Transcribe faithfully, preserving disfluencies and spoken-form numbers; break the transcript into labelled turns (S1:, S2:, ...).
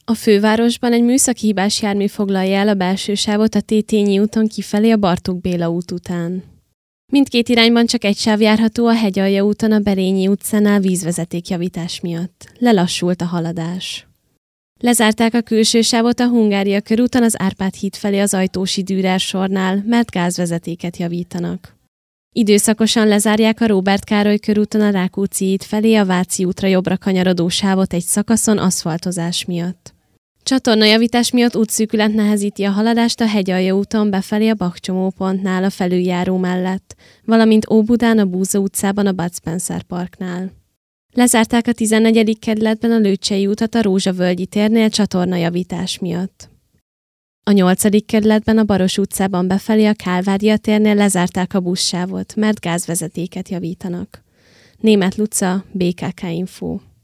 S1: A fővárosban egy műszaki hibás jármű foglalja el a belső sávot a Tétényi úton kifelé a Bartók Béla út után. Mindkét irányban csak egy sáv járható a Hegyalja úton a Berényi utcánál vízvezetékjavítás miatt. Lelassult a haladás. Lezárták a külső sávot a Hungária körúton az Árpád híd felé az Ajtósi Dürer sornál, mert gázvezetéket javítanak. Időszakosan lezárják a Róbert Károly körúton a Rákóczi híd felé a Váci útra jobbra kanyarodó sávot egy szakaszon aszfaltozás miatt. Csatornajavítás miatt útszűkület nehezíti a haladást a Hegyalja úton befelé a Bakcsomópontnál a felüljáró mellett, valamint Óbudán a Búza utcában a Bud Spencer Parknál. Lezárták a tizennegyedik kerületben a Lőcsei utat a Rózsavölgyi térnél csatornajavítás miatt. A nyolcadik kerületben a Baros utcában befelé a Kálvária térnél lezárták a buszsávot, mert gázvezetéket javítanak. Németh Luca, bé ká ká Info.